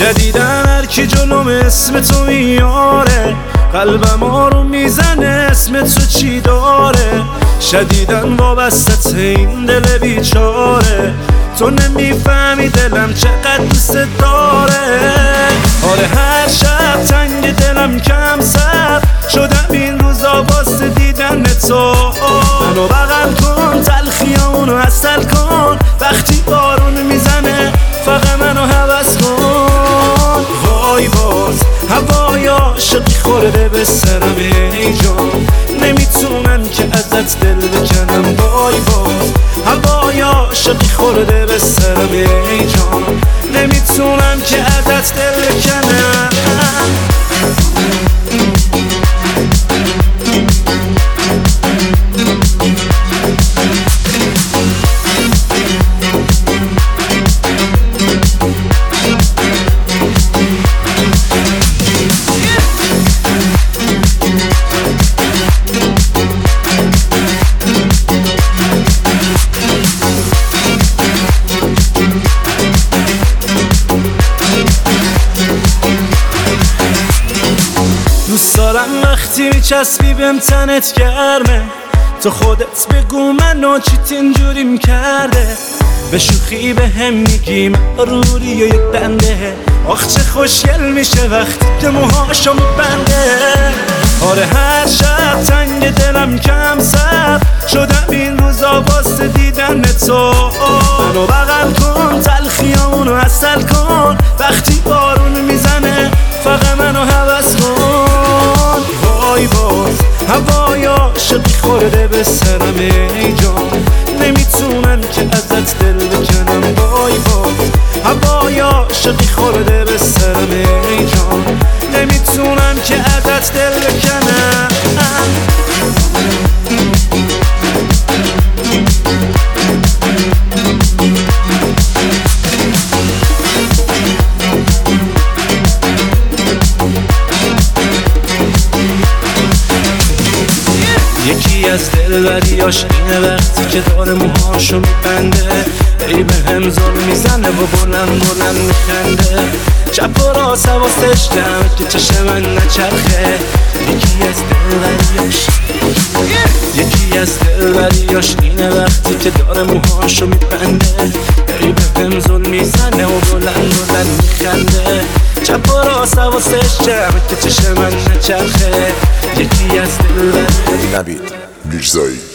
جدیدن هر کی جلوم اسم تو میاره، قلبم آروم میزنه اسم تو چی داره. شدیدن وابسته این دل بیچاره، تو نمیفهمی دلم چقدر دوست داره. آره هر شب تنگ دلم کم سر شدم این روزا واسه دیدن تو. منو بغل کن تلخیامونو عسل کن، وقتی بارون میزنه فقط منو هوس کن. وای باز هوای عاشقی خورده به سرم ای جان، نمیتونم که ازت دل بکنم. وای باز هوای عاشقی خورده به سرم ای جان، نمیتونم که ازت دل بکنم. دوست دارم وقتی میچسبی بهم تنت گرمه، تو خودت بگو منو چیت اینجوریم کرده. به شوخی به هم میگیم روری و یک بنده، آخ چه خوشگل میشه وقتی که موهاشو میبنده. آره هر شب تنگ دلم کم سر شدم این روزا واسه دیدن تو. منو بغل کن تلخیامونو عسل کن، وقتی بارون میزنه فقط منو هوس کن. وای باز هوای عاشقی خورده به سرم ای جان، نمیتونم که ازت دل بکنم. وای باز هوای عاشقی خورده به سرم ای جان، نمیتونم که ازت دل بکنم. یکی از دلبریاش اینه وقتی که داره موهاشو میبنده، ای به هم زل میزنه و بلند بلند میخنده. چپ و راست حواسش جمعه که چشم من نچرخه. یکی از دلبریاش اینه وقتی که داره موهاشو میبنده، ای به هم زل میزنه و بلند بلند میخنده. چپ و راست حواسش جمعه که چشم من نچرخه. یکی از دلبریاش نوید میرزایی.